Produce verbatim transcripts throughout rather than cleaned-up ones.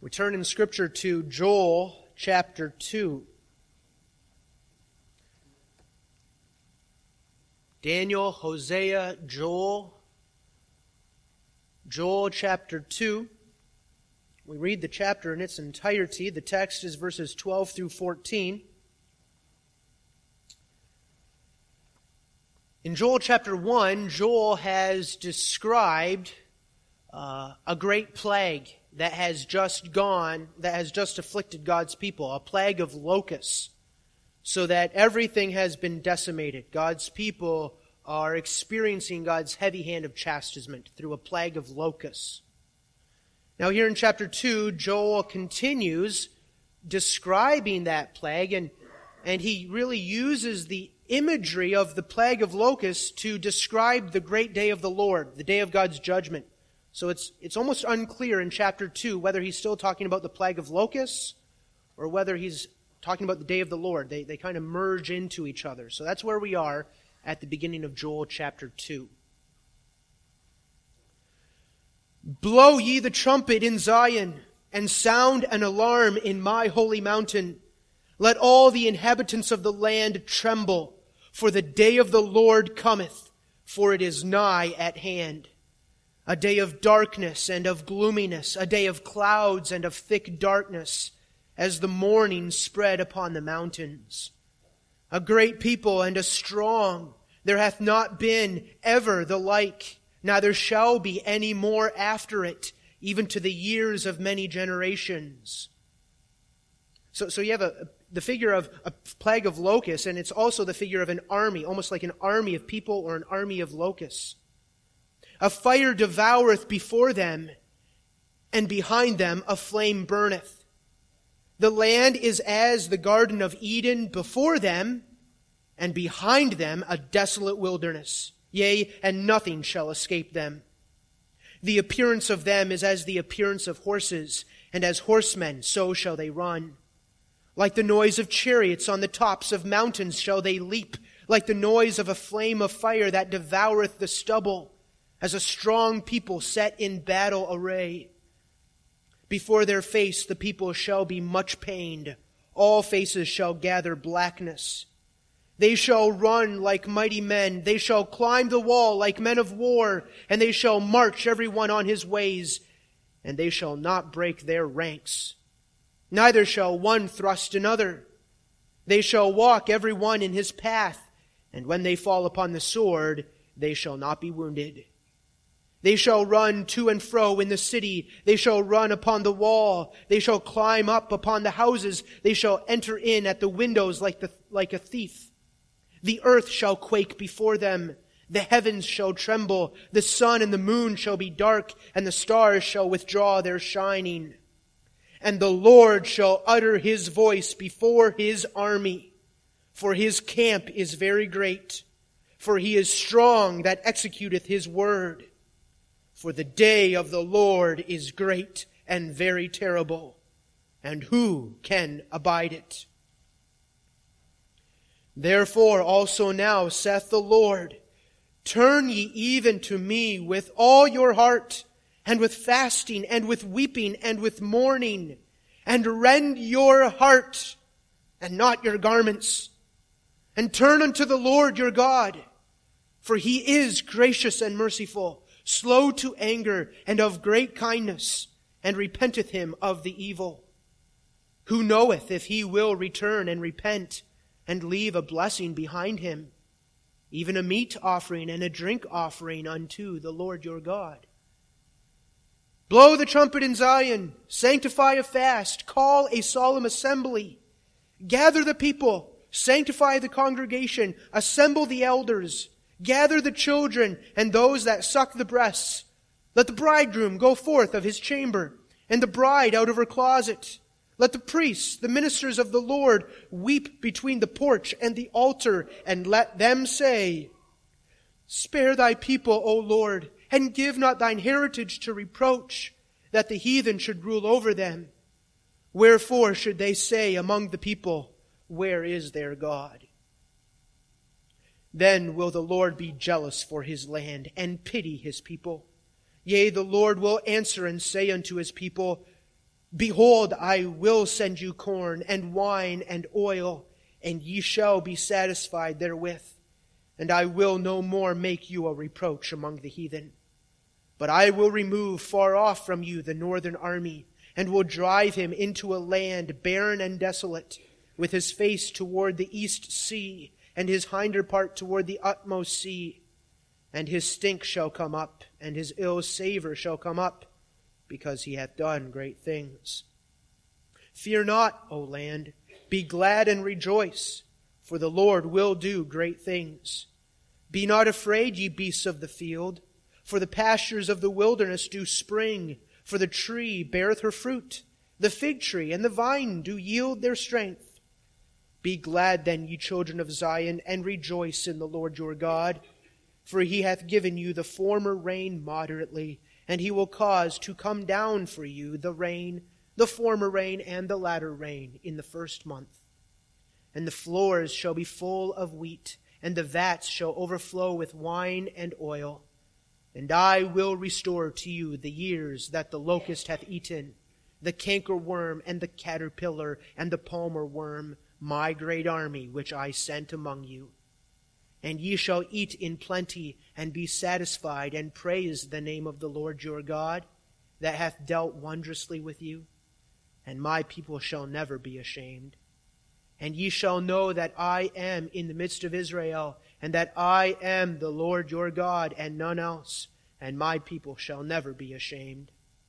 We turn in Scripture to Joel chapter two. Daniel, Hosea, Joel. Joel chapter two. We read the chapter in its entirety. The text is verses twelve through fourteen. In Joel chapter one, Joel has described uh, a great plague that has just gone, that has just afflicted God's people, a plague of locusts, so that everything has been decimated. God's people are experiencing God's heavy hand of chastisement through a plague of locusts. Now here in chapter two, Joel continues describing that plague, and, and he really uses the imagery of the plague of locusts to describe the great day of the Lord, the day of God's judgment. So it's it's almost unclear in chapter two whether he's still talking about the plague of locusts or whether he's talking about the day of the Lord. They, they kind of merge into each other. So that's where we are at the beginning of Joel chapter two. Blow ye the trumpet in Zion, and sound an alarm in my holy mountain. Let all the inhabitants of the land tremble, for the day of the Lord cometh, for it is nigh at hand. A day of darkness and of gloominess, a day of clouds and of thick darkness, as the morning spread upon the mountains. A great people and a strong, there hath not been ever the like, neither shall be any more after it, even to the years of many generations. So, so you have a, the figure of a plague of locusts, and it's also the figure of an army, almost like an army of people or an army of locusts. A fire devoureth before them, and behind them a flame burneth. The land is as the Garden of Eden before them, and behind them a desolate wilderness. Yea, and nothing shall escape them. The appearance of them is as the appearance of horses, and as horsemen so shall they run. Like the noise of chariots on the tops of mountains shall they leap, like the noise of a flame of fire that devoureth the stubble, as a strong people set in battle array. Before their face the people shall be much pained. All faces shall gather blackness. They shall run like mighty men. They shall climb the wall like men of war. And they shall march every one on his ways. And they shall not break their ranks. Neither shall one thrust another. They shall walk every one in his path. And when they fall upon the sword, they shall not be wounded. They shall run to and fro in the city. They shall run upon the wall. They shall climb up upon the houses. They shall enter in at the windows like the like a thief. The earth shall quake before them. The heavens shall tremble. The sun and the moon shall be dark, and the stars shall withdraw their shining. And the Lord shall utter his voice before his army. For his camp is very great. For he is strong that executeth his word. For the day of the Lord is great and very terrible, and who can abide it? Therefore also now saith the Lord, turn ye even to me with all your heart, and with fasting, and with weeping, and with mourning, and rend your heart, and not your garments, and turn unto the Lord your God, for he is gracious and merciful, slow to anger, and of great kindness, and repenteth him of the evil. Who knoweth if he will return and repent, and leave a blessing behind him, even a meat offering and a drink offering unto the Lord your God? Blow the trumpet in Zion, sanctify a fast, call a solemn assembly, gather the people, sanctify the congregation, assemble the elders, gather the children and those that suck the breasts. Let the bridegroom go forth of his chamber, and the bride out of her closet. Let the priests, the ministers of the Lord, weep between the porch and the altar, and let them say, spare thy people, O Lord, and give not thine heritage to reproach, that the heathen should rule over them. Wherefore should they say among the people, where is their God? Then will the Lord be jealous for his land, and pity his people. Yea, the Lord will answer and say unto his people, Behold, I will send you corn and wine and oil, and ye shall be satisfied therewith. And I will no more make you a reproach among the heathen. But I will remove far off from you the northern army, and will drive him into a land barren and desolate, with his face toward the east sea, and his hinder part toward the utmost sea. And his stink shall come up, and his ill savor shall come up, because he hath done great things. Fear not, O land, be glad and rejoice, for the Lord will do great things. Be not afraid, ye beasts of the field, for the pastures of the wilderness do spring, for the tree beareth her fruit, the fig tree and the vine do yield their strength. Be glad then, ye children of Zion, and rejoice in the Lord your God, for he hath given you the former rain moderately, and he will cause to come down for you the rain, the former rain and the latter rain in the first month. And the floors shall be full of wheat, and the vats shall overflow with wine and oil. And I will restore to you the years that the locust hath eaten, the cankerworm and the caterpillar and the palmer worm, my great army which I sent among you. And ye shall eat in plenty, and be satisfied, and praise the name of the Lord your God, that hath dealt wondrously with you. And my people shall never be ashamed. And ye shall know that I am in the midst of Israel, and that I am the Lord your God, and none else, and my people shall never be ashamed.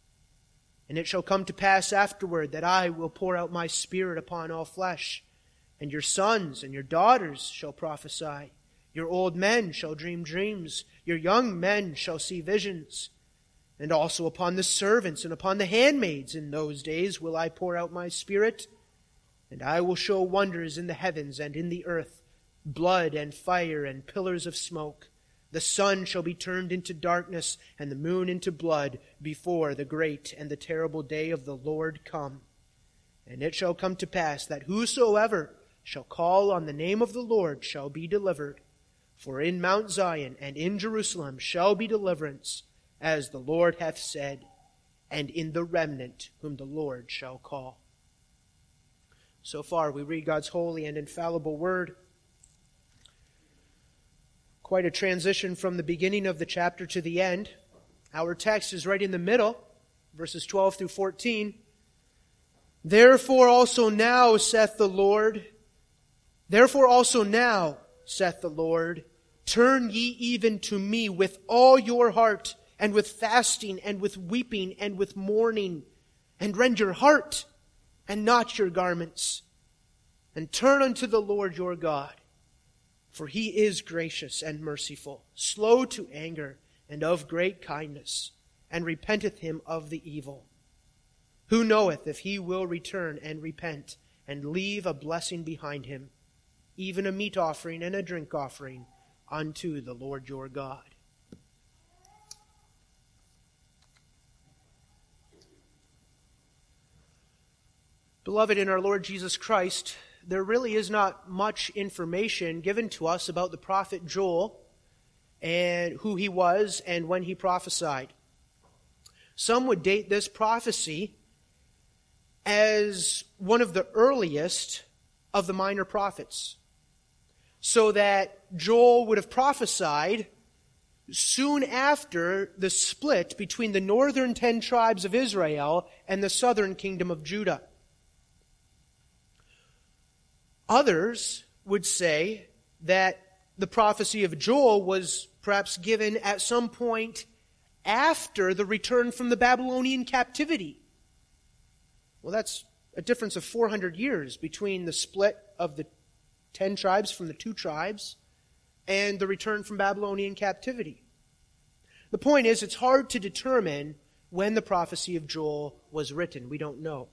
And it shall come to pass afterward that I will pour out my Spirit upon all flesh, and your sons and your daughters shall prophesy. Your old men shall dream dreams, your young men shall see visions. And also upon the servants and upon the handmaids in those days will I pour out my Spirit, and I will show wonders in the heavens and in the earth, blood and fire and pillars of smoke. The sun shall be turned into darkness, and the moon into blood, before the great and the terrible day of the Lord come. And it shall come to pass that whosoever shall call on the name of the Lord shall be delivered. For in Mount Zion and in Jerusalem shall be deliverance, as the Lord hath said, and in the remnant whom the Lord shall call. So far we read God's holy and infallible word. Quite a transition from the beginning of the chapter to the end. Our text is right in the middle, verses twelve through fourteen. Therefore also now, saith the Lord, Therefore also now, saith the Lord, turn ye even to me with all your heart, and with fasting, and with weeping, and with mourning, and rend your heart, and not your garments, and turn unto the Lord your God. For he is gracious and merciful, slow to anger, and of great kindness, and repenteth him of the evil. Who knoweth if he will return and repent, and leave a blessing behind him, even a meat offering and a drink offering unto the Lord your God. Beloved in our Lord Jesus Christ, there really is not much information given to us about the prophet Joel and who he was and when he prophesied. Some would date this prophecy as one of the earliest of the minor prophets, so that Joel would have prophesied soon after the split between the northern ten tribes of Israel and the southern kingdom of Judah. Others would say that the prophecy of Joel was perhaps given at some point after the return from the Babylonian captivity. Well, that's a difference of four hundred years between the split of the ten tribes from the two tribes and the return from Babylonian captivity. The point is, it's hard to determine when the prophecy of Joel was written. We don't know.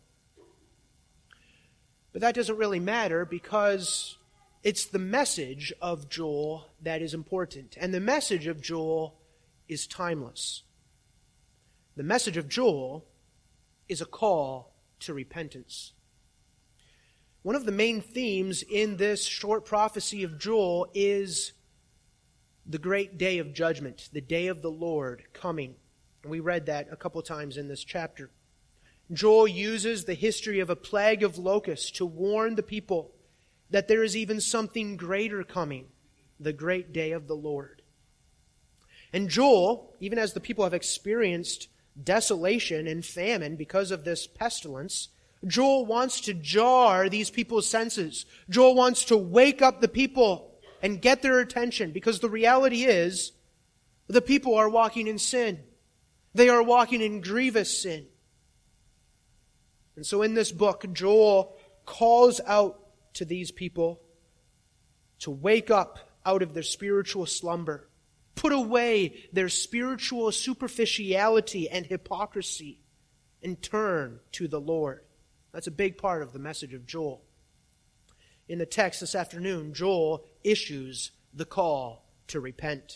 But that doesn't really matter, because it's the message of Joel that is important. And the message of Joel is timeless. The message of Joel is a call to repentance. One of the main themes in this short prophecy of Joel is the great day of judgment, the day of the Lord coming. And we read that a couple times in this chapter. Joel uses the history of a plague of locusts to warn the people that there is even something greater coming, the great day of the Lord. And Joel, even as the people have experienced desolation and famine because of this pestilence, Joel wants to jar these people's senses. Joel wants to wake up the people and get their attention, because the reality is the people are walking in sin. They are walking in grievous sin. And so in this book, Joel calls out to these people to wake up out of their spiritual slumber, put away their spiritual superficiality and hypocrisy, and turn to the Lord. That's a big part of the message of Joel. In the text this afternoon, Joel issues the call to repent.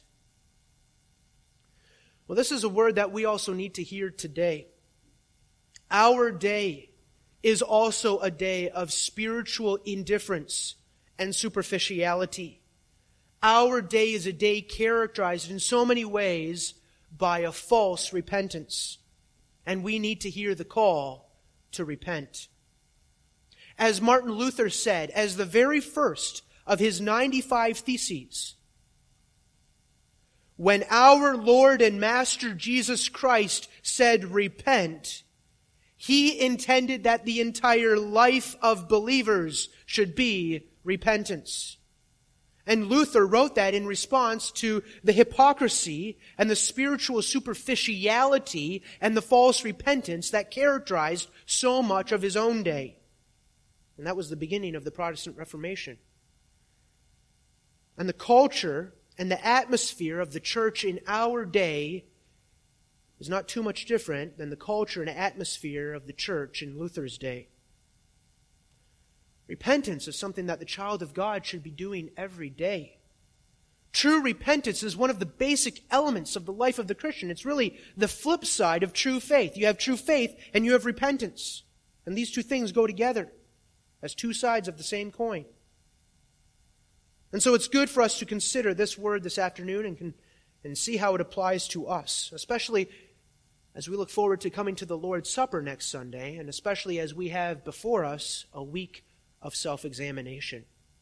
Well, this is a word that we also need to hear today. Our day is also a day of spiritual indifference and superficiality. Our day is a day characterized in so many ways by a false repentance. And we need to hear the call to repent. As Martin Luther said, as the very first of his ninety-five Theses, when our Lord and Master Jesus Christ said, "Repent," he intended that the entire life of believers should be repentance. And Luther wrote that in response to the hypocrisy and the spiritual superficiality and the false repentance that characterized so much of his own day. And that was the beginning of the Protestant Reformation. And the culture and the atmosphere of the church in our day is not too much different than the culture and atmosphere of the church in Luther's day. Repentance is something that the child of God should be doing every day. True repentance is one of the basic elements of the life of the Christian. It's really the flip side of true faith. You have true faith and you have repentance. And these two things go together as two sides of the same coin. And so it's good for us to consider this word this afternoon and, can, and see how it applies to us, especially as we look forward to coming to the Lord's Supper next Sunday, and especially as we have before us a week of self-examination.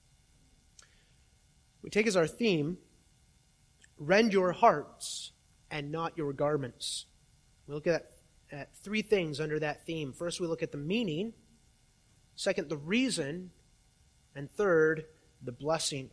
We take as our theme, "Rend your hearts and not your garments." We look at, at three things under that theme. First, we look at the meaning. Second, the reason. And third, the blessing.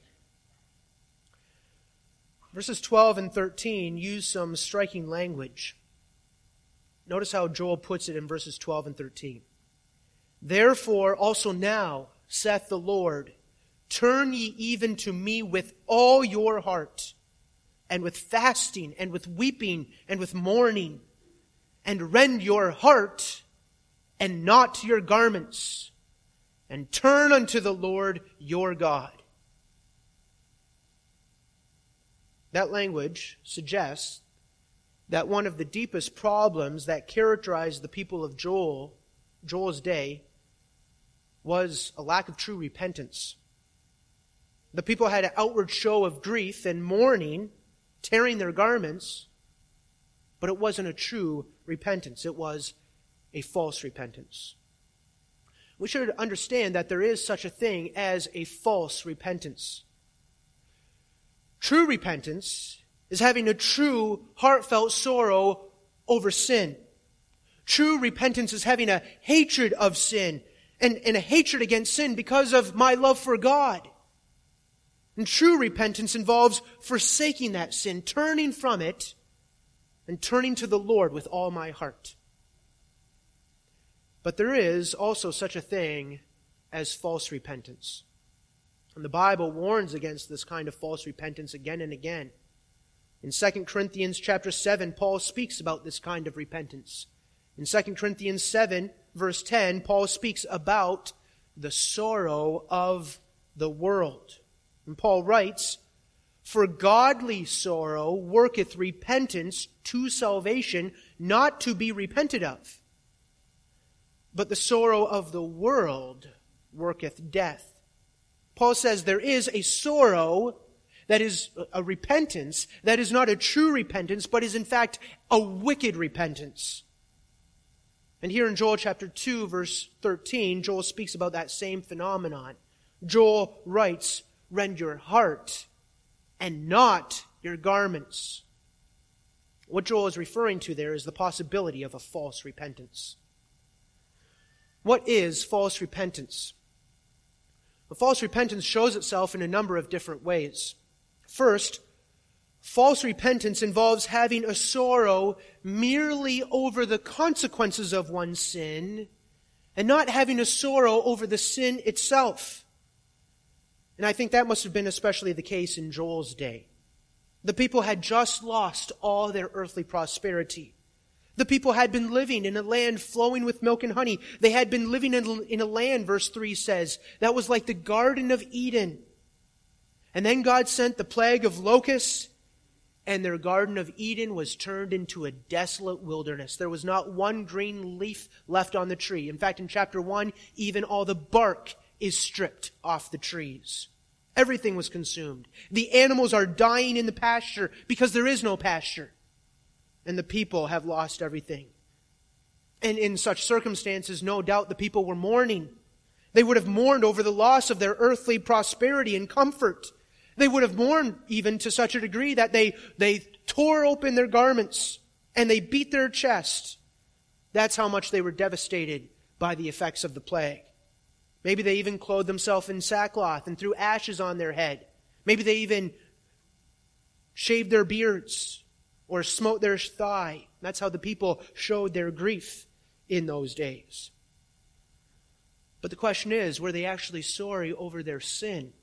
Verses twelve and thirteen use some striking language. Notice how Joel puts it in verses twelve and thirteen. "Therefore also now, saith the Lord, turn ye even to me with all your heart, and with fasting, and with weeping, and with mourning, and rend your heart, and not your garments, and turn unto the Lord your God." That language suggests that one of the deepest problems that characterized the people of Joel, Joel's day, was a lack of true repentance. The people had an outward show of grief and mourning, tearing their garments, but it wasn't a true repentance. It was a false repentance. We should understand that there is such a thing as a false repentance. True repentance is having a true, heartfelt sorrow over sin. True repentance is having a hatred of sin and, and a hatred against sin because of my love for God. And true repentance involves forsaking that sin, turning from it, and turning to the Lord with all my heart. But there is also such a thing as false repentance. And the Bible warns against this kind of false repentance again and again. In Second Corinthians chapter seven, Paul speaks about this kind of repentance. In Second Corinthians seven, verse ten, Paul speaks about the sorrow of the world. And Paul writes, "For godly sorrow worketh repentance to salvation, not to be repented of. But the sorrow of the world worketh death." Paul says there is a sorrow that is a repentance that is not a true repentance, but is in fact a wicked repentance. And here in Joel chapter two, verse thirteen, Joel speaks about that same phenomenon. Joel writes, "Rend your heart and not your garments." What Joel is referring to there is the possibility of a false repentance. What is false repentance? Well, false repentance shows itself in a number of different ways. First, false repentance involves having a sorrow merely over the consequences of one's sin and not having a sorrow over the sin itself. And I think that must have been especially the case in Joel's day. The people had just lost all their earthly prosperity. The people had been living in a land flowing with milk and honey. They had been living in a land, verse three says, that was like the Garden of Eden. And then God sent the plague of locusts, and their Garden of Eden was turned into a desolate wilderness. There was not one green leaf left on the tree. In fact, in chapter one, even all the bark is stripped off the trees. Everything was consumed. The animals are dying in the pasture because there is no pasture. And the people have lost everything. And in such circumstances, no doubt the people were mourning. They would have mourned over the loss of their earthly prosperity and comfort. They would have mourned even to such a degree that they, they tore open their garments and they beat their chest. That's how much they were devastated by the effects of the plague. Maybe they even clothed themselves in sackcloth and threw ashes on their head. Maybe they even shaved their beards or smote their thigh. That's how the people showed their grief in those days. But the question is, were they actually sorry over their sin?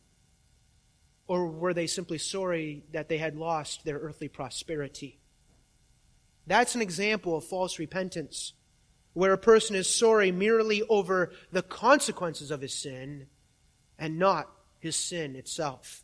Or were they simply sorry that they had lost their earthly prosperity? That's an example of false repentance, where a person is sorry merely over the consequences of his sin and not his sin itself.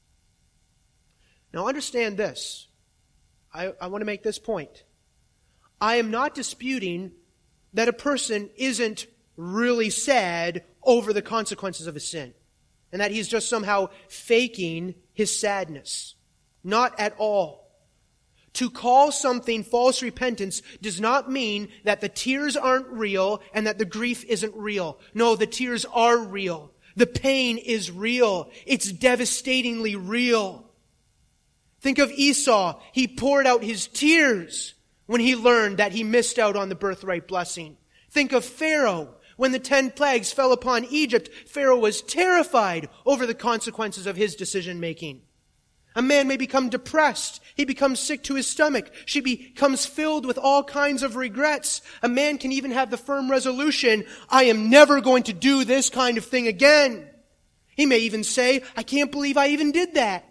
Now understand this. I, I want to make this point. I am not disputing that a person isn't really sad over the consequences of his sin, and that he's just somehow faking his sadness. Not at all. To call something false repentance does not mean that the tears aren't real and that the grief isn't real. No, the tears are real. The pain is real. It's devastatingly real. Think of Esau. He poured out his tears when he learned that he missed out on the birthright blessing. Think of Pharaoh. When the ten plagues fell upon Egypt, Pharaoh was terrified over the consequences of his decision-making. A man may become depressed. He becomes sick to his stomach. She becomes filled with all kinds of regrets. A man can even have the firm resolution, I am never going to do this kind of thing again. He may even say, I can't believe I even did that.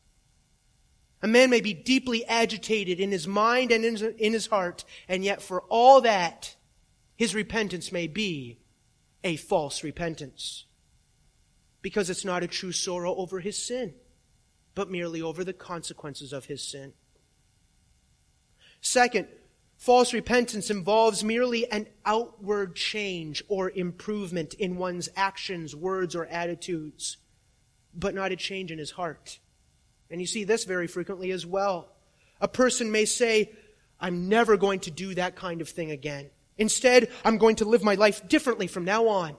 A man may be deeply agitated in his mind and in his heart, and yet for all that, his repentance may be a false repentance. Because it's not a true sorrow over his sin, but merely over the consequences of his sin. Second, false repentance involves merely an outward change or improvement in one's actions, words, or attitudes, but not a change in his heart. And you see this very frequently as well. A person may say, I'm never going to do that kind of thing again. Instead, I'm going to live my life differently from now on.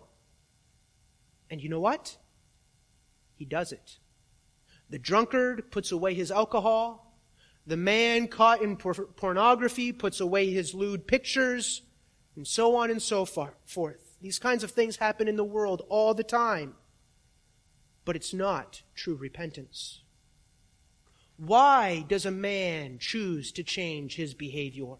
And you know what? He does it. The drunkard puts away his alcohol. The man caught in por- pornography puts away his lewd pictures, and so on and so far, forth. These kinds of things happen in the world all the time. But it's not true repentance. Why does a man choose to change his behavior?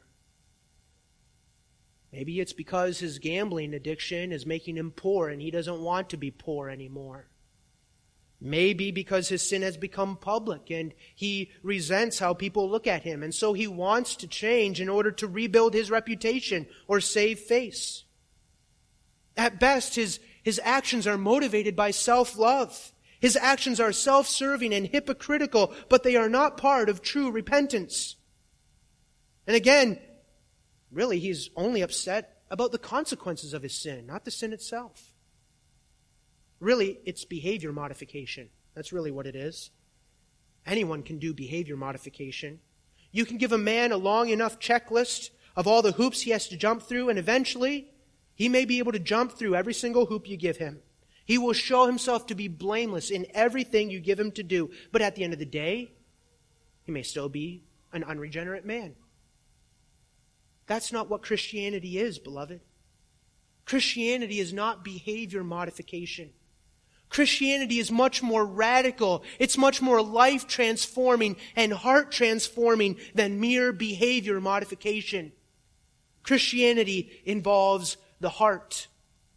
Maybe it's because his gambling addiction is making him poor and he doesn't want to be poor anymore. Maybe because his sin has become public and he resents how people look at him, and so he wants to change in order to rebuild his reputation or save face. At best, his, his actions are motivated by self-love. His actions are self-serving and hypocritical, but they are not part of true repentance. And again, really, he's only upset about the consequences of his sin, not the sin itself. Really, it's behavior modification. That's really what it is. Anyone can do behavior modification. You can give a man a long enough checklist of all the hoops he has to jump through, and eventually he may be able to jump through every single hoop you give him. He will show himself to be blameless in everything you give him to do. But at the end of the day, he may still be an unregenerate man. That's not what Christianity is, beloved. Christianity is not behavior modification. Christianity is much more radical. It's much more life-transforming and heart-transforming than mere behavior modification. Christianity involves the heart.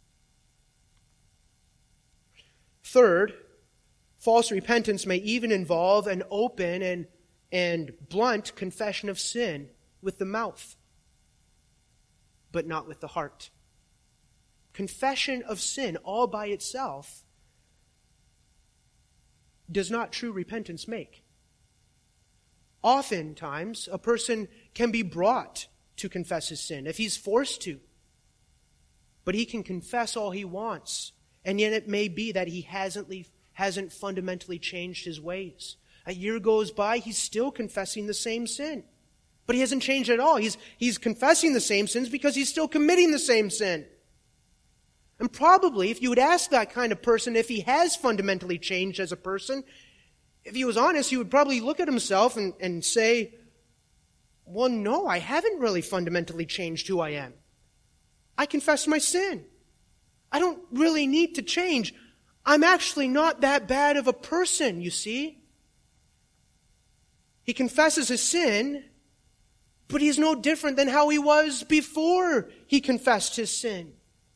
Third, false repentance may even involve an open and, and blunt confession of sin with the mouth, but not with the heart. Confession of sin all by itself does not true repentance make. Oftentimes, a person can be brought to confess his sin if he's forced to. But he can confess all he wants, and yet it may be that he hasn't, hasn't fundamentally changed his ways. A year goes by, he's still confessing the same sin. But he hasn't changed at all. He's, he's confessing the same sins because he's still committing the same sin. And probably, if you would ask that kind of person if he has fundamentally changed as a person, if he was honest, he would probably look at himself and, and say, well, no, I haven't really fundamentally changed who I am. I confess my sin. I don't really need to change. I'm actually not that bad of a person, you see. He confesses his sin, but he's no different than how he was before he confessed his sin.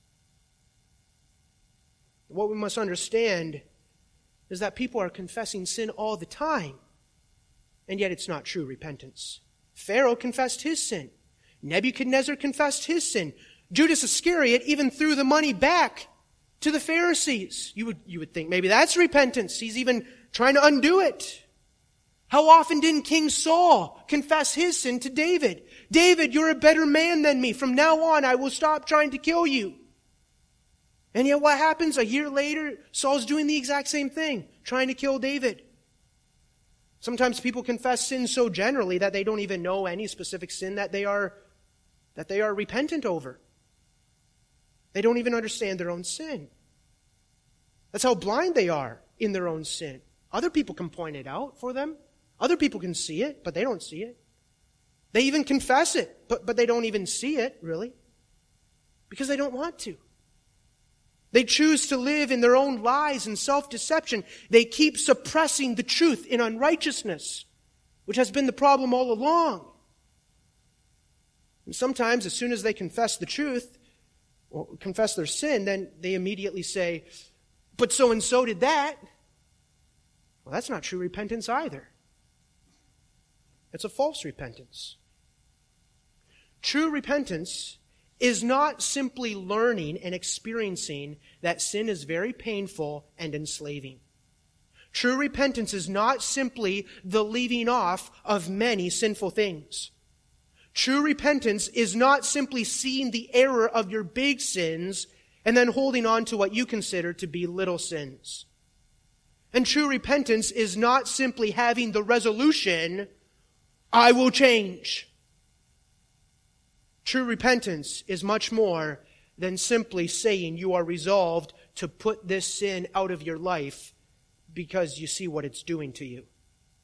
What we must understand is that people are confessing sin all the time, and yet it's not true repentance. Pharaoh confessed his sin. Nebuchadnezzar confessed his sin. Judas Iscariot even threw the money back to the Pharisees. You would, you would think maybe that's repentance. He's even trying to undo it. How often didn't King Saul confess his sin to David? David, you're a better man than me. From now on, I will stop trying to kill you. And yet what happens? A year later, Saul's doing the exact same thing, trying to kill David. Sometimes people confess sin so generally that they don't even know any specific sin that they are, that they are repentant over. They don't even understand their own sin. That's how blind they are in their own sin. Other people can point it out for them. Other people can see it, but they don't see it. They even confess it, but, but they don't even see it, really, because they don't want to. They choose to live in their own lies and self-deception. They keep suppressing the truth in unrighteousness, which has been the problem all along. And sometimes, as soon as they confess the truth, or confess their sin, then they immediately say, but so-and-so did that. Well, that's not true repentance either. It's a false repentance. True repentance is not simply learning and experiencing that sin is very painful and enslaving. True repentance is not simply the leaving off of many sinful things. True repentance is not simply seeing the error of your big sins and then holding on to what you consider to be little sins. And true repentance is not simply having the resolution, I will change. True repentance is much more than simply saying you are resolved to put this sin out of your life because you see what it's doing to you.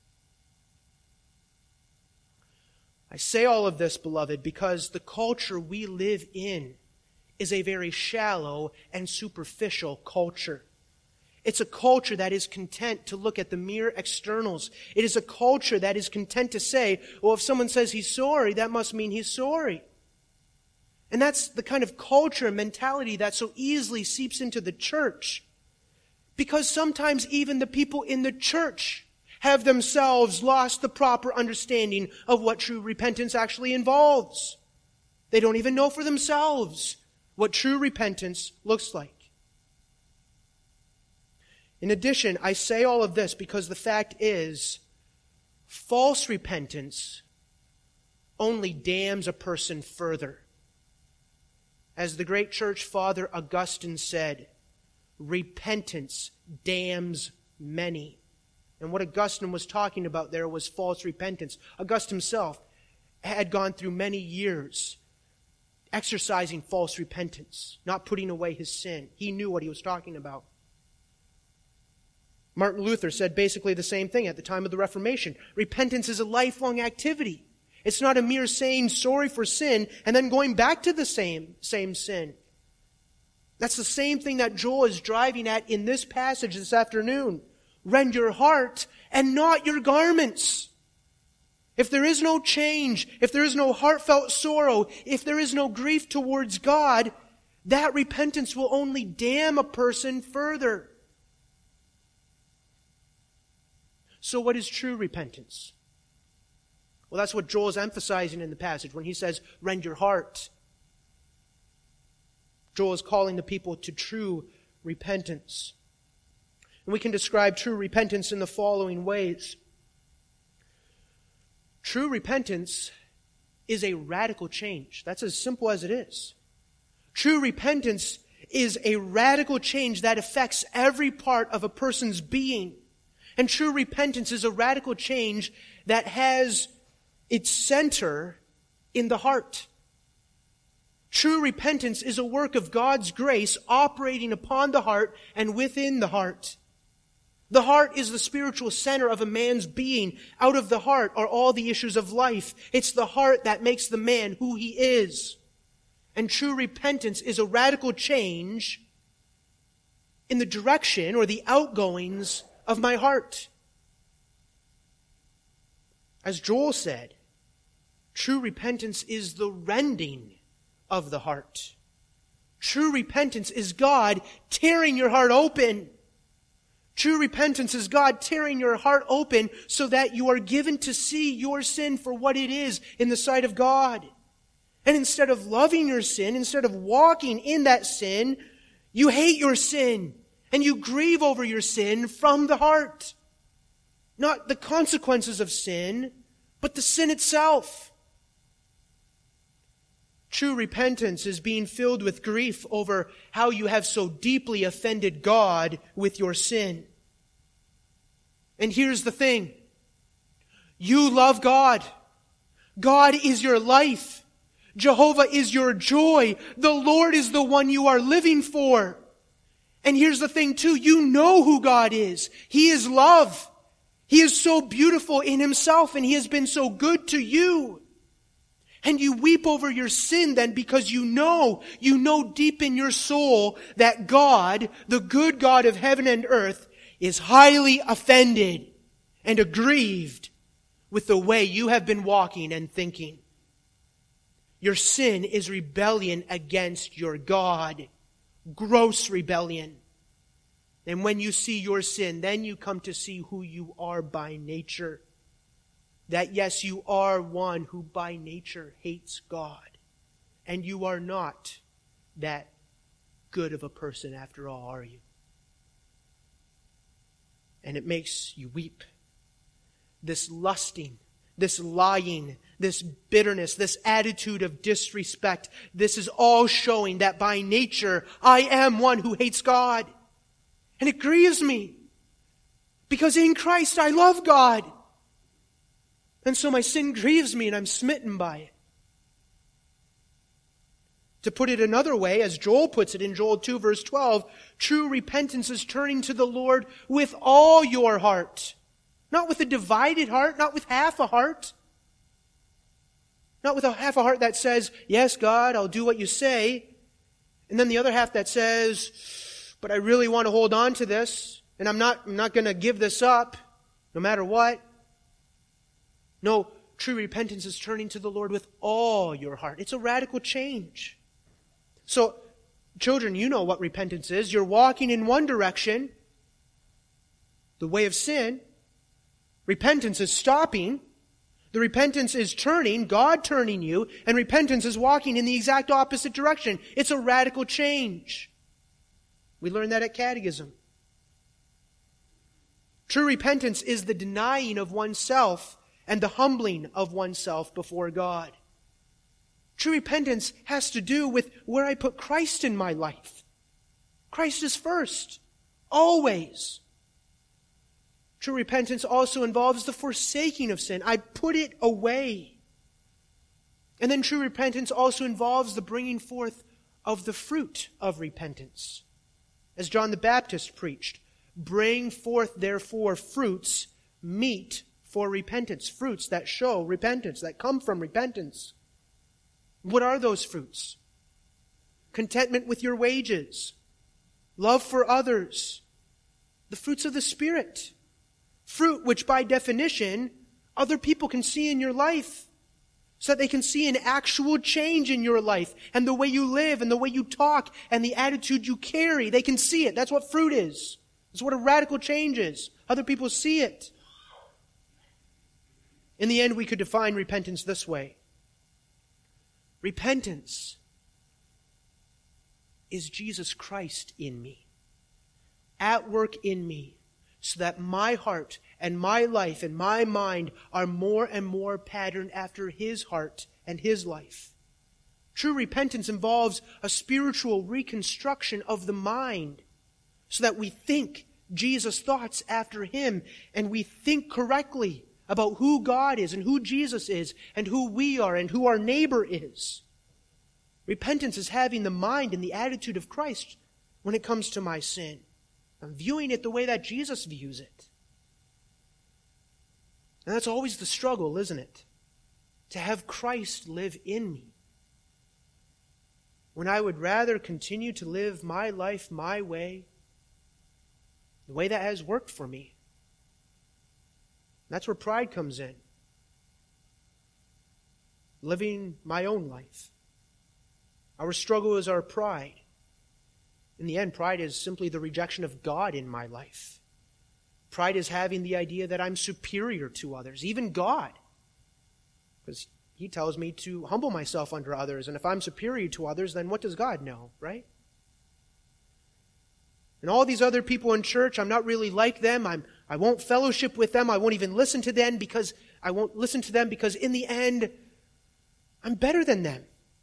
I say all of this, beloved, because the culture we live in is a very shallow and superficial culture. It's a culture that is content to look at the mere externals. It is a culture that is content to say, well, if someone says he's sorry, that must mean he's sorry. And that's the kind of culture and mentality that so easily seeps into the church. Because sometimes even the people in the church have themselves lost the proper understanding of what true repentance actually involves. They don't even know for themselves what true repentance looks like. In addition, I say all of this because the fact is, false repentance only damns a person further. As the great church father Augustine said, repentance damns many. And what Augustine was talking about there was false repentance. Augustine himself had gone through many years exercising false repentance, not putting away his sin. He knew what he was talking about. Martin Luther said basically the same thing at the time of the Reformation. Repentance is a lifelong activity. It's not a mere saying sorry for sin and then going back to the same, same sin. That's the same thing that Joel is driving at in this passage this afternoon. Rend your heart and not your garments. If there is no change, if there is no heartfelt sorrow, if there is no grief towards God, that repentance will only damn a person further. So what is true repentance? Well, that's what Joel is emphasizing in the passage when he says, rend your heart. Joel is calling the people to true repentance. And we can describe true repentance in the following ways. True repentance is a radical change. That's as simple as it is. True repentance is a radical change that affects every part of a person's being. And true repentance is a radical change that has its center in the heart. True repentance is a work of God's grace operating upon the heart and within the heart. The heart is the spiritual center of a man's being. Out of the heart are all the issues of life. It's the heart that makes the man who he is. And true repentance is a radical change in the direction or the outgoings of my heart. As Joel said, true repentance is the rending of the heart. True repentance is God tearing your heart open. True repentance is God tearing your heart open so that you are given to see your sin for what it is in the sight of God. And instead of loving your sin, instead of walking in that sin, you hate your sin and you grieve over your sin from the heart. Not the consequences of sin, but the sin itself. True repentance is being filled with grief over how you have so deeply offended God with your sin. And here's the thing. You love God. God is your life. Jehovah is your joy. The Lord is the one you are living for. And here's the thing too. You know who God is. He is love. He is so beautiful in himself and he has been so good to you. And you weep over your sin then because you know, you know deep in your soul that God, the good God of heaven and earth, is highly offended and aggrieved with the way you have been walking and thinking. Your sin is rebellion against your God. Gross rebellion. And when you see your sin, then you come to see who you are by nature. That yes, you are one who by nature hates God. And you are not that good of a person after all, are you? And it makes you weep. This lusting, this lying, this bitterness, this attitude of disrespect, this is all showing that by nature I am one who hates God. And it grieves me. Because in Christ I love God. And so my sin grieves me and I'm smitten by it. To put it another way, as Joel puts it in Joel two verse twelve, true repentance is turning to the Lord with all your heart. Not with a divided heart, not with half a heart. Not with a half a heart that says, yes, God, I'll do what you say. And then the other half that says, but I really want to hold on to this, and I'm not, I'm not going to give this up, no matter what. No, true repentance is turning to the Lord with all your heart. It's a radical change. So, children, you know what repentance is. You're walking in one direction, the way of sin. Repentance is stopping. The repentance is turning, God turning you, and repentance is walking in the exact opposite direction. It's a radical change. We learned that at Catechism. True repentance is the denying of oneself and the humbling of oneself before God. True repentance has to do with where I put Christ in my life. Christ is first, always. True repentance also involves the forsaking of sin. I put it away. And then true repentance also involves the bringing forth of the fruit of repentance. As John the Baptist preached, bring forth therefore fruits meet for repentance. Fruits that show repentance, that come from repentance. What are those fruits? Contentment with your wages, love for others, the fruits of the Spirit. Fruit which by definition other people can see in your life, so that they can see an actual change in your life and the way you live and the way you talk and the attitude you carry. They can see it. That's what fruit is. That's what a radical change is. Other people see it. In the end, we could define repentance this way. Repentance is Jesus Christ in me, at work in me, so that my heart and my life and my mind are more and more patterned after His heart and His life. True repentance involves a spiritual reconstruction of the mind, so that we think Jesus' thoughts after Him, and we think correctly about who God is and who Jesus is and who we are and who our neighbor is. Repentance is having the mind and the attitude of Christ when it comes to my sin. I'm viewing it the way that Jesus views it. And that's always the struggle, isn't it? To have Christ live in me. When I would rather continue to live my life my way, the way that has worked for me. That's where pride comes in. Living my own life. Our struggle is our pride. In the end, pride is simply the rejection of God in my life. Pride is having the idea that I'm superior to others, even God. Because He tells me to humble myself under others, and if I'm superior to others, then what does God know, right? And all these other people in church, I'm not really like them. I'm, I won't fellowship with them. I won't even listen to them because I won't listen to them because in the end, I'm better than them.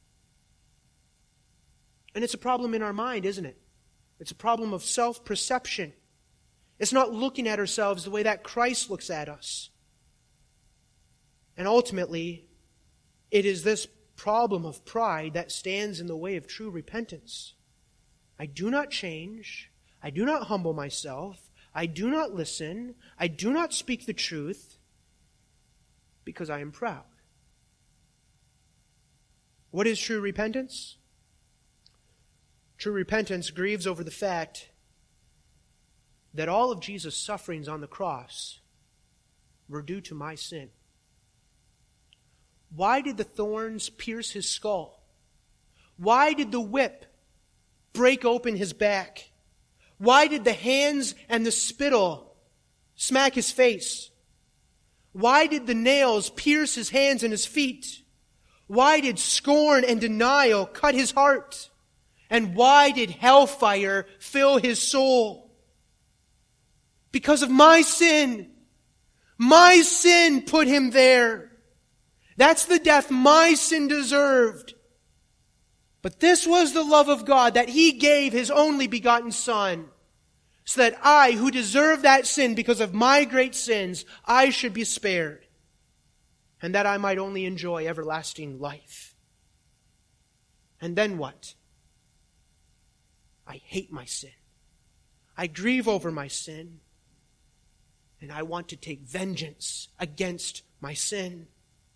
And it's a problem in our mind, isn't it? It's a problem of self-perception. It's not looking at ourselves the way that Christ looks at us. And ultimately, it is this problem of pride that stands in the way of true repentance. I do not change. I do not humble myself. I do not listen. I do not speak the truth because I am proud. What is true repentance? True repentance grieves over the fact that all of Jesus' sufferings on the cross were due to my sin. Why did the thorns pierce His skull? Why did the whip break open His back? Why did the hands and the spittle smack His face? Why did the nails pierce His hands and His feet? Why did scorn and denial cut His heart? And why did hellfire fill His soul? Because of my sin. My sin put Him there. That's the death my sin deserved. But this was the love of God, that He gave His only begotten Son, so that I, who deserve that sin because of my great sins, I should be spared, and that I might only enjoy everlasting life. And then what? I hate my sin. I grieve over my sin. And I want to take vengeance against my sin.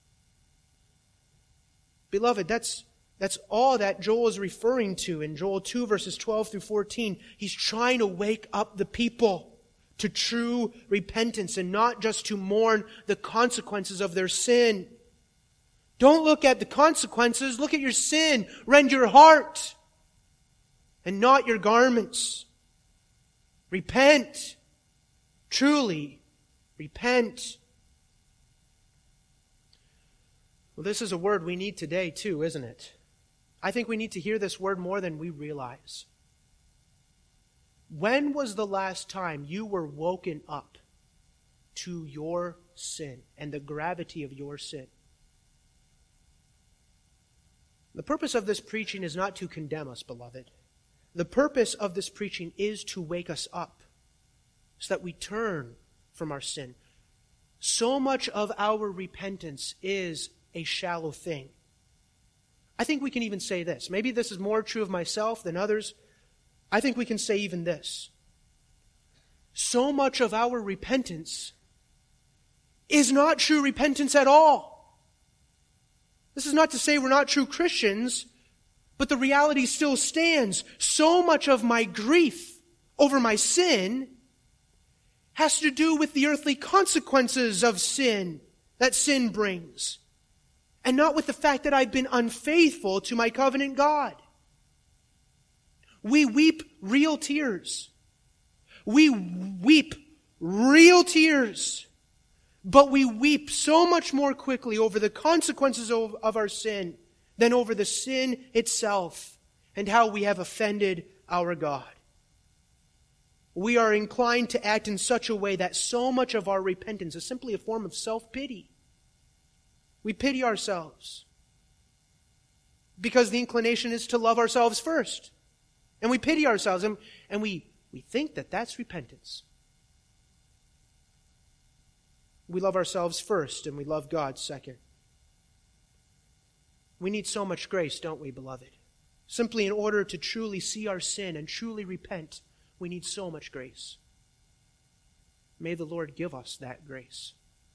Beloved, that's, that's all that Joel is referring to in Joel two, verses twelve through fourteen. He's trying to wake up the people to true repentance and not just to mourn the consequences of their sin. Don't look at the consequences. Look at your sin. Rend your heart and not your garments. Repent. Truly, repent. Well, this is a word we need today too, isn't it? I think we need to hear this word more than we realize. When was the last time you were woken up to your sin and the gravity of your sin? The purpose of this preaching is not to condemn us, beloved. The purpose of this preaching is to wake us up so that we turn from our sin. So much of our repentance is a shallow thing. I think we can even say this. Maybe this is more true of myself than others. I think we can say even this. So much of our repentance is not true repentance at all. This is not to say we're not true Christians, but the reality still stands. So much of my grief over my sin has to do with the earthly consequences of sin that sin brings, and not with the fact that I've been unfaithful to my covenant God. We weep real tears. We weep real tears. But we weep so much more quickly over the consequences of, of our sin than over the sin itself and how we have offended our God. We are inclined to act in such a way that so much of our repentance is simply a form of self-pity. We pity ourselves because the inclination is to love ourselves first. And we pity ourselves, and, and we, we think that that's repentance. We love ourselves first, and we love God second. We need so much grace, don't we, beloved? Simply in order to truly see our sin and truly repent, we need so much grace. May the Lord give us that grace.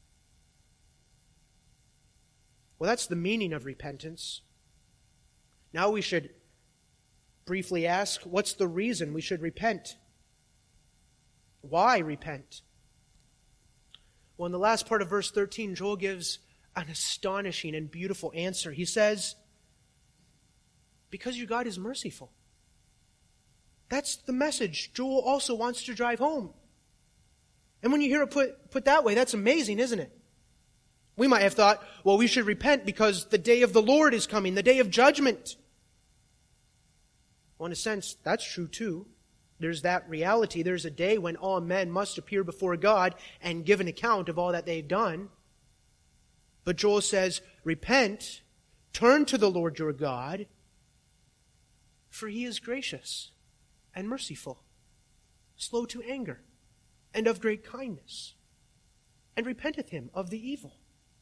Well, that's the meaning of repentance. Now we should briefly ask, what's the reason we should repent? Why repent? Well, in the last part of verse thirteen, Joel gives an astonishing and beautiful answer. He says, because your God is merciful. That's the message Joel also wants to drive home. And when you hear it put, put that way, that's amazing, isn't it? We might have thought, well, we should repent because the day of the Lord is coming, the day of judgment. Well, in a sense, that's true too. There's that reality. There's a day when all men must appear before God and give an account of all that they've done. But Joel says, repent, turn to the Lord your God, for he is gracious and merciful, slow to anger, and of great kindness, and repenteth him of the evil.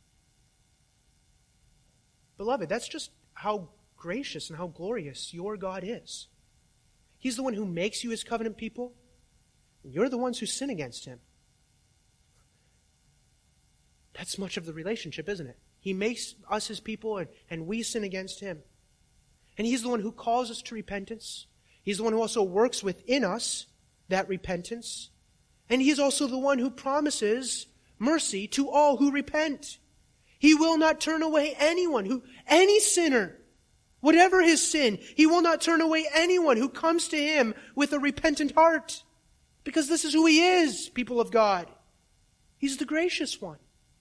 Beloved, that's just how gracious and how glorious your God is. He's the one who makes you his covenant people. You're the ones who sin against him. That's much of the relationship, isn't it? He makes us his people, and, and we sin against him. And he's the one who calls us to repentance. He's the one who also works within us that repentance. And he's also the one who promises mercy to all who repent. He will not turn away anyone who, any sinner, whatever his sin, he will not turn away anyone who comes to him with a repentant heart. Because this is who he is, people of God. He's the gracious one.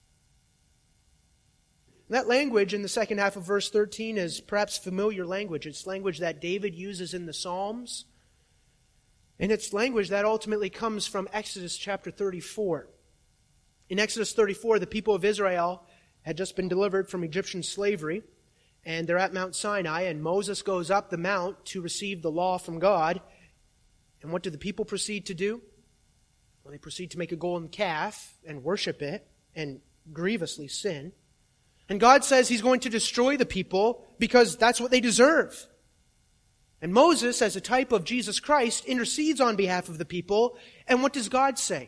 That language in the second half of verse thirteen is perhaps familiar language. It's language that David uses in the Psalms. And it's language that ultimately comes from Exodus chapter thirty-four. In Exodus thirty-four, the people of Israel had just been delivered from Egyptian slavery. And they're at Mount Sinai, and Moses goes up the mount to receive the law from God. And what do the people proceed to do? Well, they proceed to make a golden calf and worship it and grievously sin. And God says he's going to destroy the people because that's what they deserve. And Moses, as a type of Jesus Christ, intercedes on behalf of the people. And what does God say?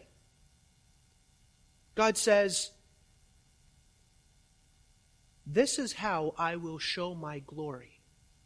God says, this is how I will show my glory.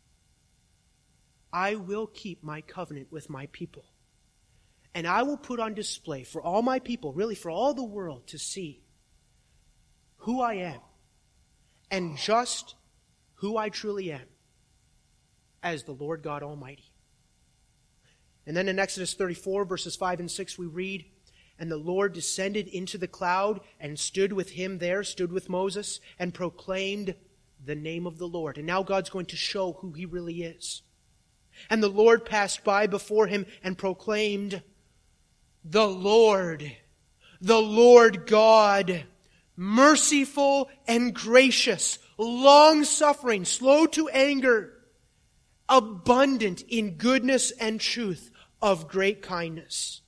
I will keep my covenant with my people. And I will put on display for all my people, really for all the world to see who I am and just who I truly am as the Lord God Almighty. And then in Exodus thirty-four, verses five and six, we read, and the Lord descended into the cloud and stood with him there, stood with Moses, and proclaimed the name of the Lord. And now God's going to show who he really is. And the Lord passed by before him and proclaimed, the Lord, the Lord God, merciful and gracious, long-suffering, slow to anger, abundant in goodness and truth, of great kindness.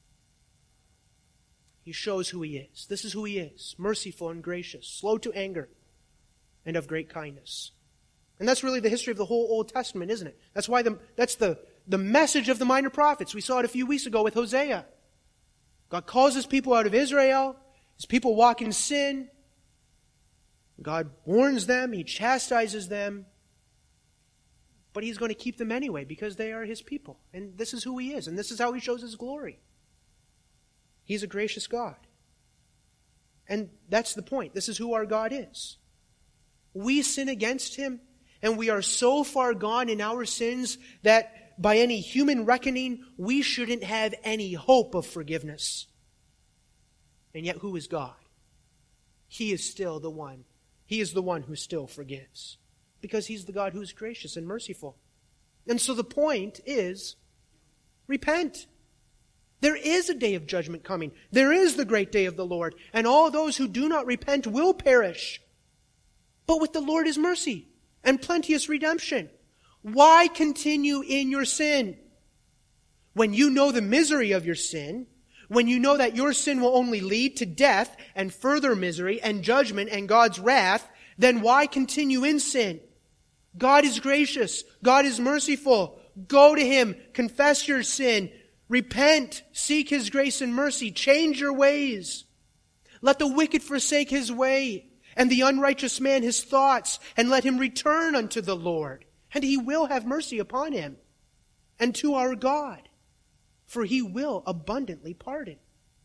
He shows who he is. This is who he is. Merciful and gracious, slow to anger, and of great kindness. And that's really the history of the whole Old Testament, isn't it? That's why the, that's the, the message of the minor prophets. We saw it a few weeks ago with Hosea. God calls his people out of Israel. His people walk in sin. God warns them. He chastises them. But he's going to keep them anyway because they are his people. And this is who he is. And this is how he shows his glory. He's a gracious God. And that's the point. This is who our God is. We sin against him, and we are so far gone in our sins that by any human reckoning, we shouldn't have any hope of forgiveness. And yet, who is God? He is still the one. He is the one who still forgives. Because he's the God who is gracious and merciful. And so the point is, repent. There is a day of judgment coming. There is the great day of the Lord. And all those who do not repent will perish. But with the Lord is mercy and plenteous redemption. Why continue in your sin? When you know the misery of your sin, when you know that your sin will only lead to death and further misery and judgment and God's wrath, then why continue in sin? God is gracious. God is merciful. Go to him. Confess your sin. Repent. Seek his grace and mercy. Change your ways. Let the wicked forsake his way, and the unrighteous man his thoughts, and let him return unto the Lord. And he will have mercy upon him, and to our God, for he will abundantly pardon.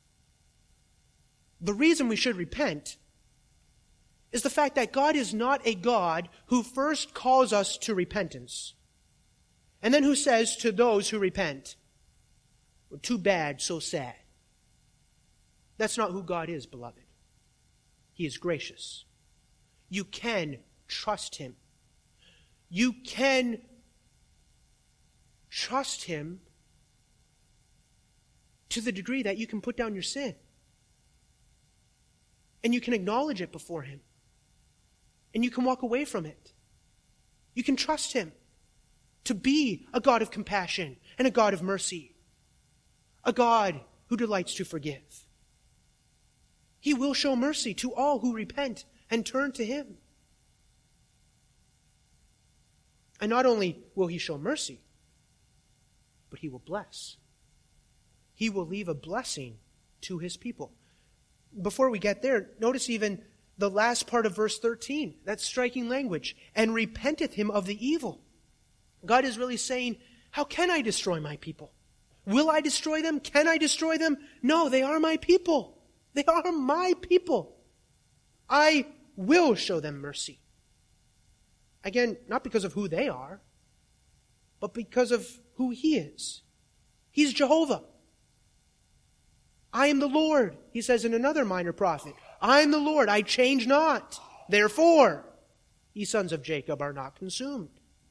The reason we should repent is the fact that God is not a God who first calls us to repentance, and then who says to those who repent, too bad, so sad. That's not who God is, beloved. He is gracious. You can trust him. You can trust him to the degree that you can put down your sin. And you can acknowledge it before him. And you can walk away from it. You can trust him to be a God of compassion and a God of mercy. A God who delights to forgive. He will show mercy to all who repent and turn to him. And not only will he show mercy, but he will bless. He will leave a blessing to his people. Before we get there, notice even the last part of verse thirteen. That striking language. And repenteth him of the evil. God is really saying, how can I destroy my people? Will I destroy them? Can I destroy them? No, they are my people. They are my people. I will show them mercy. Again, not because of who they are, but because of who he is. He's Jehovah. I am the Lord, he says in another minor prophet. I am the Lord, I change not. Therefore, ye sons of Jacob are not consumed.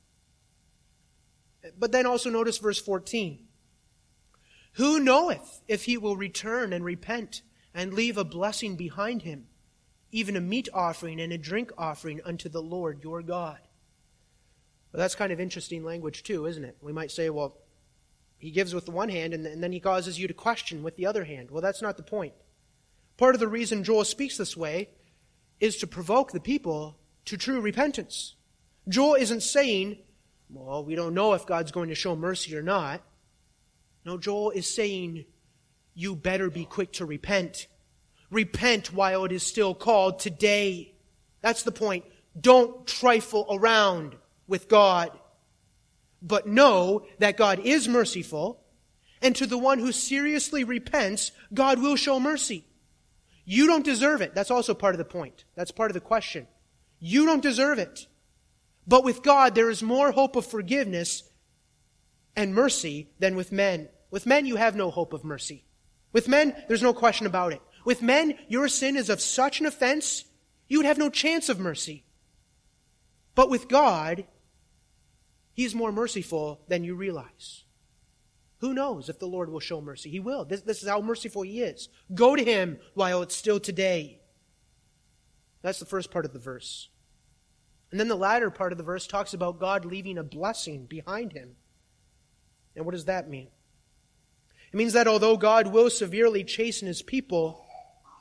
But then also notice verse fourteen. Who knoweth if he will return and repent and leave a blessing behind him, even a meat offering and a drink offering unto the Lord your God? Well, that's kind of interesting language too, isn't it? We might say, well, he gives with the one hand and then he causes you to question with the other hand. Well, that's not the point. Part of the reason Joel speaks this way is to provoke the people to true repentance. Joel isn't saying, well, we don't know if God's going to show mercy or not. No, Joel is saying, you better be quick to repent. Repent while it is still called today. That's the point. Don't trifle around with God. But know that God is merciful, and to the one who seriously repents, God will show mercy. You don't deserve it. That's also part of the point. That's part of the question. You don't deserve it. But with God, there is more hope of forgiveness and mercy than with men. With men, you have no hope of mercy. With men, there's no question about it. With men, your sin is of such an offense, you would have no chance of mercy. But with God, he is more merciful than you realize. Who knows if the Lord will show mercy? He will. This, this is how merciful he is. Go to him while it's still today. That's the first part of the verse. And then the latter part of the verse talks about God leaving a blessing behind him. And what does that mean? It means that although God will severely chasten his people,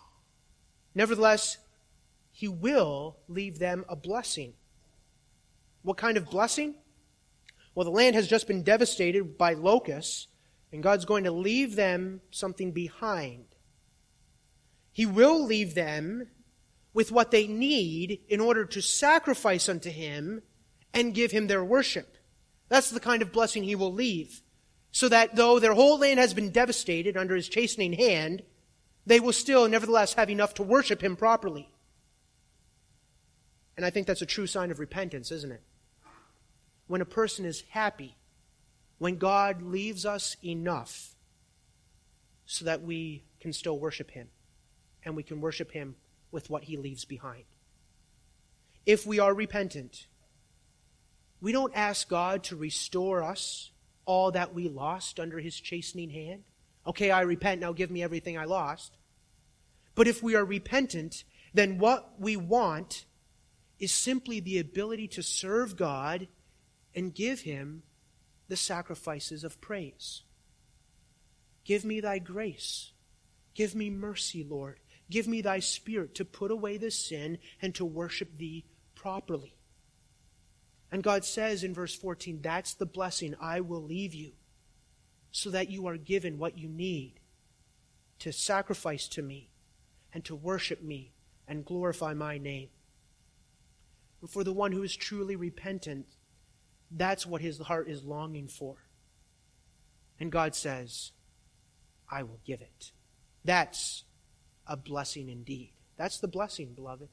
nevertheless, he will leave them a blessing. What kind of blessing? Well, the land has just been devastated by locusts, and God's going to leave them something behind. He will leave them with what they need in order to sacrifice unto Him and give Him their worship. That's the kind of blessing He will leave. So that though their whole land has been devastated under His chastening hand, they will still nevertheless have enough to worship Him properly. And I think that's a true sign of repentance, isn't it? When a person is happy, when God leaves us enough so that we can still worship Him, and we can worship Him with what He leaves behind. If we are repentant, we don't ask God to restore us all that we lost under His chastening hand. Okay, I repent, now give me everything I lost. But if we are repentant, then what we want is simply the ability to serve God and give Him the sacrifices of praise. Give me Thy grace. Give me mercy, Lord. Give me Thy Spirit to put away this sin and to worship Thee properly. And God says in verse fourteen, that's the blessing I will leave you, so that you are given what you need to sacrifice to me and to worship me and glorify my name. And for the one who is truly repentant, that's what his heart is longing for. And God says, I will give it. That's a blessing indeed. That's the blessing, beloved.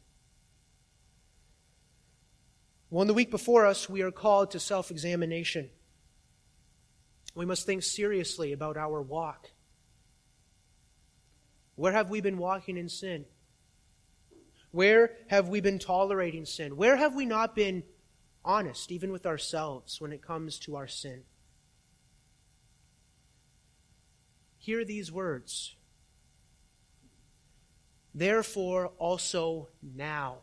Well, in the week before us, we are called to self-examination. We must think seriously about our walk. Where have we been walking in sin? Where have we been tolerating sin? Where have we not been honest, even with ourselves, when it comes to our sin? Hear these words. Therefore also now,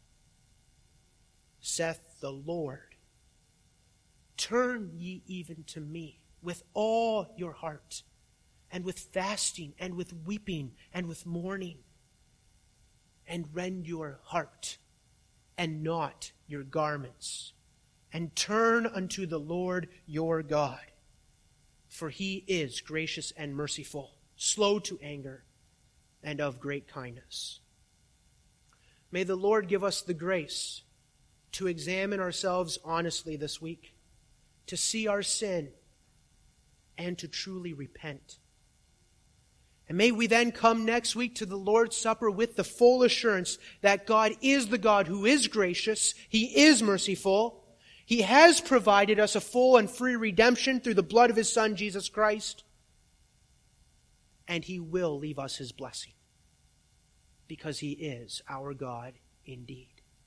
saith the Lord, turn ye even to me with all your heart, and with fasting, and with weeping, and with mourning, and rend your heart, and not your garments, and turn unto the Lord your God. For He is gracious and merciful, slow to anger, and of great kindness. May the Lord give us the grace to examine ourselves honestly this week, to see our sin, and to truly repent. And may we then come next week to the Lord's Supper with the full assurance that God is the God who is gracious, He is merciful, He has provided us a full and free redemption through the blood of His Son, Jesus Christ, and He will leave us His blessing, because He is our God indeed.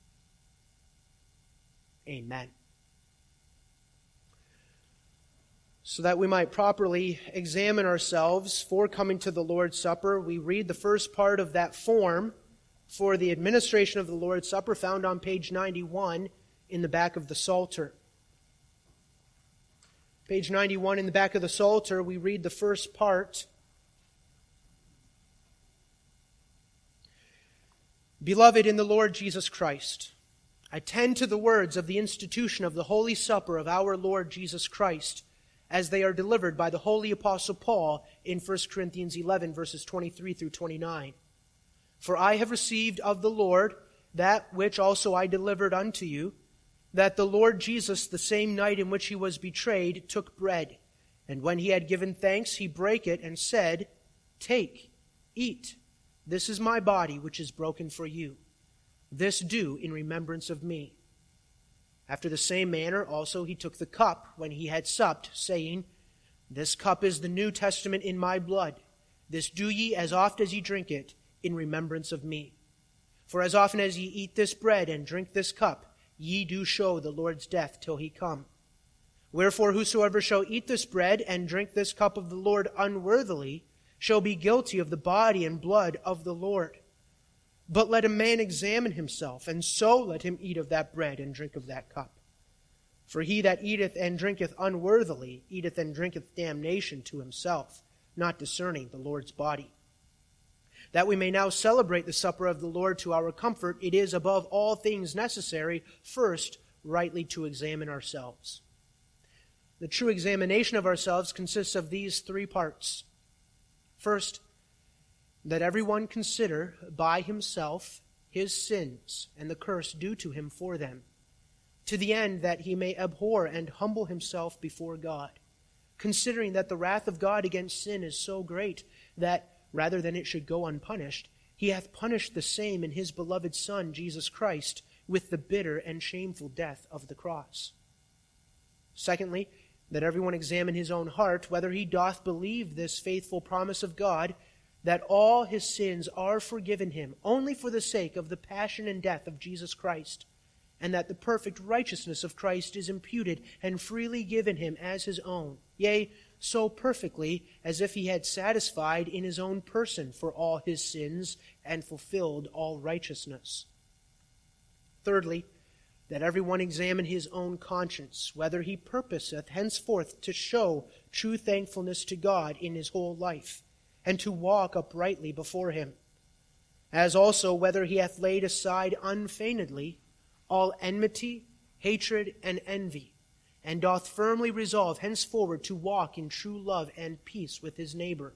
Amen. So that we might properly examine ourselves for coming to the Lord's Supper, we read the first part of that form for the administration of the Lord's Supper found on page ninety-one in the back of the Psalter. Page ninety-one in the back of the Psalter, we read the first part. Beloved in the Lord Jesus Christ, attend to the words of the institution of the Holy Supper of our Lord Jesus Christ, as they are delivered by the Holy Apostle Paul in First Corinthians eleven, verses twenty-three through twenty-nine. For I have received of the Lord that which also I delivered unto you, that the Lord Jesus, the same night in which He was betrayed, took bread, and when He had given thanks, He brake it, and said, Take, eat, this is my body, which is broken for you. This do in remembrance of me. After the same manner also He took the cup when He had supped, saying, This cup is the New Testament in my blood. This do ye as oft as ye drink it, in remembrance of me. For as often as ye eat this bread and drink this cup, ye do show the Lord's death till He come. Wherefore whosoever shall eat this bread and drink this cup of the Lord unworthily shall be guilty of the body and blood of the Lord. But let a man examine himself, and so let him eat of that bread and drink of that cup. For he that eateth and drinketh unworthily eateth and drinketh damnation to himself, not discerning the Lord's body. That we may now celebrate the supper of the Lord to our comfort, it is above all things necessary, first, rightly to examine ourselves. The true examination of ourselves consists of these three parts. First, that everyone consider by himself his sins and the curse due to him for them, to the end that he may abhor and humble himself before God, considering that the wrath of God against sin is so great that, rather than it should go unpunished, he hath punished the same in his beloved Son, Jesus Christ, with the bitter and shameful death of the cross. Secondly, that everyone examine his own heart, whether he doth believe this faithful promise of God, that all his sins are forgiven him only for the sake of the passion and death of Jesus Christ, and that the perfect righteousness of Christ is imputed and freely given him as his own, yea, so perfectly as if he had satisfied in his own person for all his sins and fulfilled all righteousness. Thirdly, that everyone examine his own conscience, whether he purposeth henceforth to show true thankfulness to God in his whole life, and to walk uprightly before him, as also whether he hath laid aside unfeignedly all enmity, hatred, and envy, and doth firmly resolve henceforward to walk in true love and peace with his neighbor.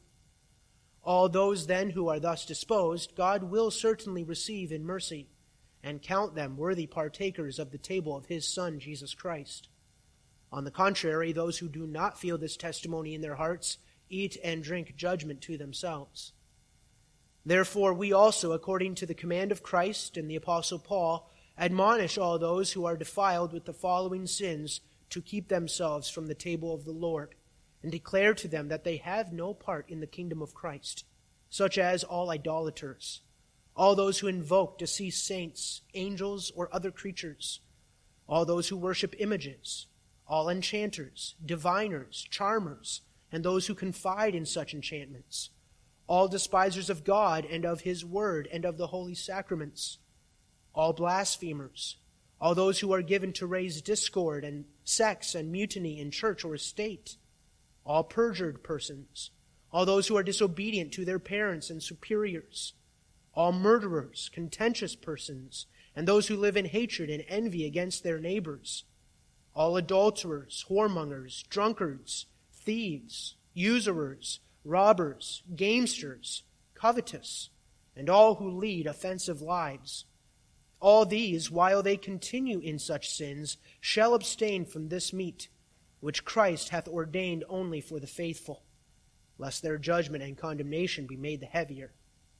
All those then who are thus disposed, God will certainly receive in mercy, and count them worthy partakers of the table of his Son, Jesus Christ. On the contrary, those who do not feel this testimony in their hearts eat and drink judgment to themselves. Therefore we also, according to the command of Christ and the Apostle Paul, admonish all those who are defiled with the following sins to keep themselves from the table of the Lord, and declare to them that they have no part in the kingdom of Christ, such as all idolaters, all those who invoke deceased saints, angels, or other creatures, all those who worship images, all enchanters, diviners, charmers, and those who confide in such enchantments, all despisers of God and of his word and of the holy sacraments, all blasphemers, all those who are given to raise discord and sects and mutiny in church or state, all perjured persons, all those who are disobedient to their parents and superiors, all murderers, contentious persons, and those who live in hatred and envy against their neighbors, all adulterers, whoremongers, drunkards, thieves, usurers, robbers, gamesters, covetous, and all who lead offensive lives. All these, while they continue in such sins, shall abstain from this meat, which Christ hath ordained only for the faithful, lest their judgment and condemnation be made the heavier.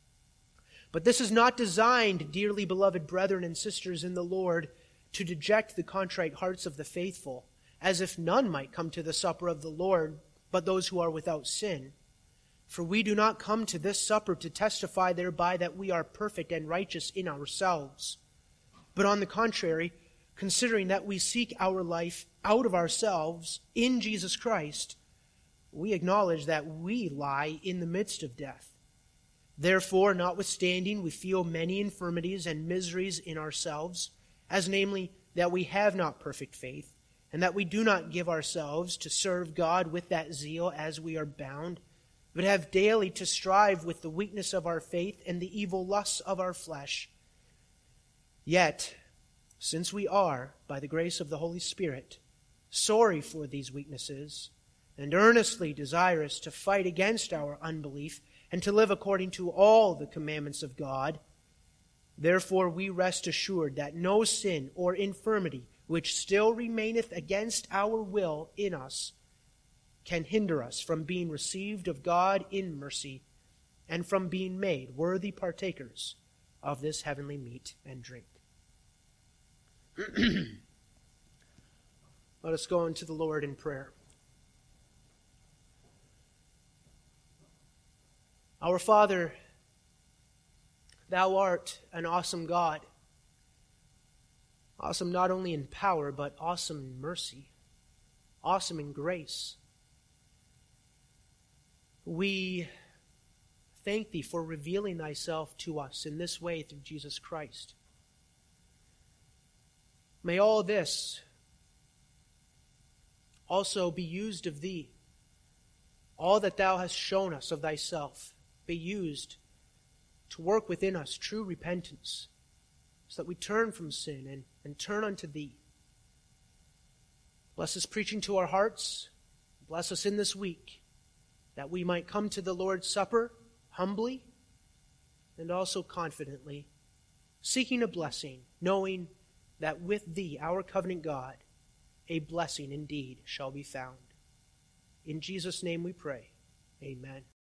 But this is not designed, dearly beloved brethren and sisters in the Lord, to deject the contrite hearts of the faithful, as if none might come to the supper of the Lord, but those who are without sin. For we do not come to this supper to testify thereby that we are perfect and righteous in ourselves, but on the contrary, considering that we seek our life out of ourselves in Jesus Christ, we acknowledge that we lie in the midst of death. Therefore, notwithstanding, we feel many infirmities and miseries in ourselves, as namely, that we have not perfect faith, and that we do not give ourselves to serve God with that zeal as we are bound, but have daily to strive with the weakness of our faith and the evil lusts of our flesh. Yet, since we are, by the grace of the Holy Spirit, sorry for these weaknesses, and earnestly desirous to fight against our unbelief, and to live according to all the commandments of God, therefore we rest assured that no sin or infirmity which still remaineth against our will in us can hinder us from being received of God in mercy, and from being made worthy partakers of this heavenly meat and drink. Let us go unto the Lord in prayer. Our Father, Thou art an awesome God, awesome not only in power, but awesome in mercy, awesome in grace. We thank Thee for revealing Thyself to us in this way through Jesus Christ. May all this also be used of Thee, all that Thou hast shown us of Thyself, be used to work within us true repentance, so that we turn from sin and, and turn unto Thee, Bless this preaching to our hearts. Bless us in this week, that we might come to the Lord's Supper humbly and also confidently, seeking a blessing, knowing that with Thee, our covenant God, a blessing indeed shall be found. In Jesus' name we pray. Amen.